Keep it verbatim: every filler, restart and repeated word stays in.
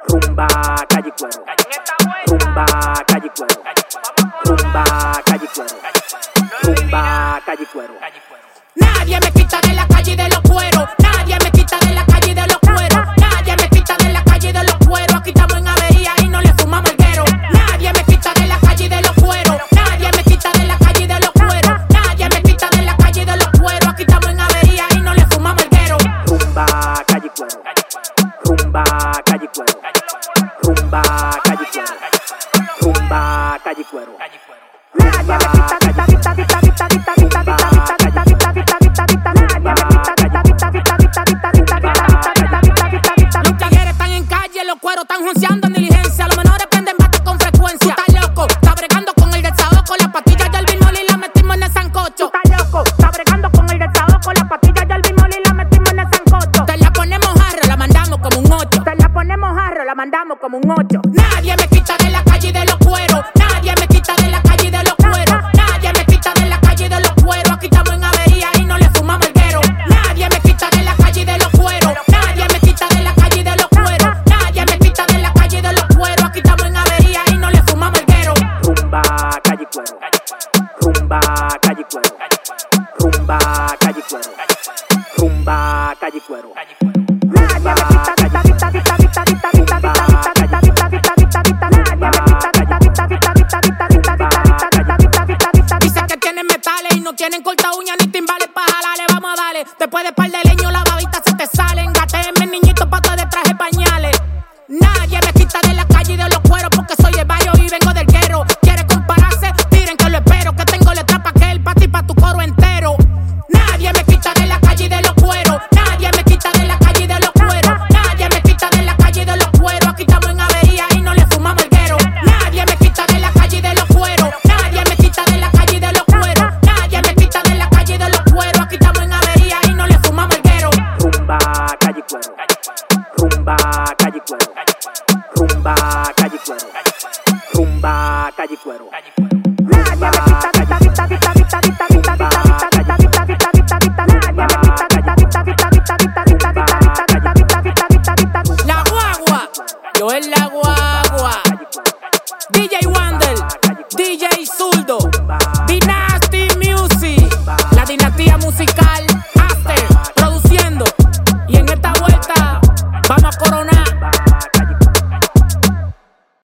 Rumba, calle cuero. Rumba, calle cuero. Rumba, calle cuero. Rumba, calle cuero. Nadie me quita de la calle y de los cueros. Nadie me quita de la calle y de los cueros. Nadie me quita de la calle y de los cueros. Aquí estamos en avería y no le fumamos el guero. Nadie me quita de la calle y de los cueros. Nadie me quita de la calle y de los cueros. Nadie me quita de la calle y de los cueros. Aquí estamos en avería y no le fumamos el guero. Rumba, calle cuero. Rumba, calle cuero. Rumba, calle cuero. Rumba, calle cuero. Nadie me quita, quita, quita, quita, quita, quita, quita, quita, quita, quita, quita, quita, quita, quita. Nadie me quita, quita, quita, quita, quita, quita, quita, quita, quita, quita, quita, quita. Los tigres están en calle, los cueros están junceando en diligencia. Los menores prenden bate con frecuencia. Tú estás loco, está bregando con el desahogo. Las pastillas del bimol y las metimos en el sancocho. Tú estás loco, está bregando con el desahogo. Las pastillas del bimol y las metimos en el sancocho. Te la ponemos jarro, la mandamos como un ocho. Te la ponemos jarro, la mandamos como un ocho. Nadie me